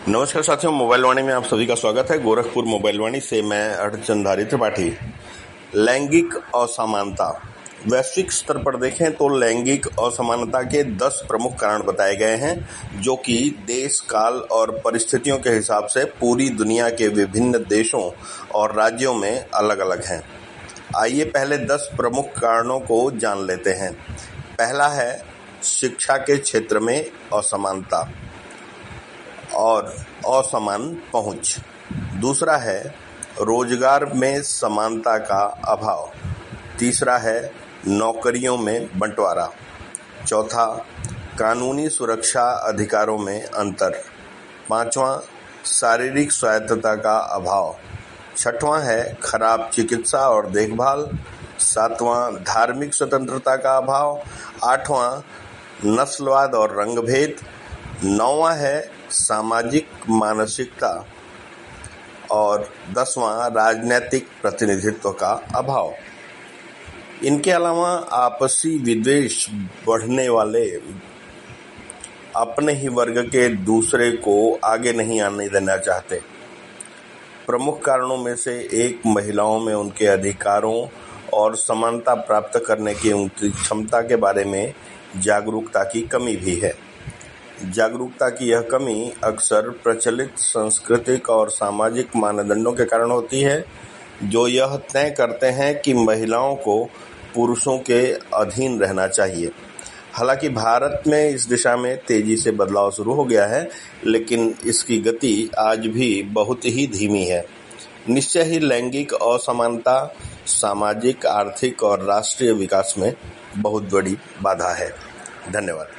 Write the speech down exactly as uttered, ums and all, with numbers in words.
नमस्कार साथियों, मोबाइल वाणी में आप सभी का स्वागत है। गोरखपुर मोबाइल वाणी से मैं अर्चंदारी त्रिपाठी। लैंगिक असमानता। वैश्विक स्तर पर देखें तो लैंगिक असमानता के दस प्रमुख कारण बताए गए हैं, जो कि देश, काल और परिस्थितियों के हिसाब से पूरी दुनिया के विभिन्न देशों और राज्यों में अलग अलग हैं। आइए पहले दस प्रमुख कारणों को जान लेते हैं। पहला है शिक्षा के क्षेत्र में असमानता और असमान पहुंच। दूसरा है रोजगार में समानता का अभाव। तीसरा है नौकरियों में बंटवारा। चौथा, कानूनी सुरक्षा अधिकारों में अंतर। पांचवा, शारीरिक स्वायत्तता का अभाव। छठवां है खराब चिकित्सा और देखभाल। सातवां, धार्मिक स्वतंत्रता का अभाव। आठवां, नस्लवाद और रंगभेद। नौवां है सामाजिक मानसिकता और दसवां राजनीतिक प्रतिनिधित्व का अभाव। इनके अलावा आपसी विद्वेष बढ़ने वाले, अपने ही वर्ग के दूसरे को आगे नहीं आने देना चाहते। प्रमुख कारणों में से एक महिलाओं में उनके अधिकारों और समानता प्राप्त करने की उनकी क्षमता के बारे में जागरूकता की कमी भी है। जागरूकता की यह कमी अक्सर प्रचलित सांस्कृतिक और सामाजिक मानदंडों के कारण होती है, जो यह तय करते हैं कि महिलाओं को पुरुषों के अधीन रहना चाहिए। हालांकि भारत में इस दिशा में तेजी से बदलाव शुरू हो गया है, लेकिन इसकी गति आज भी बहुत ही धीमी है। निश्चय ही लैंगिक असमानता सामाजिक, आर्थिक और राष्ट्रीय विकास में बहुत बड़ी बाधा है। धन्यवाद।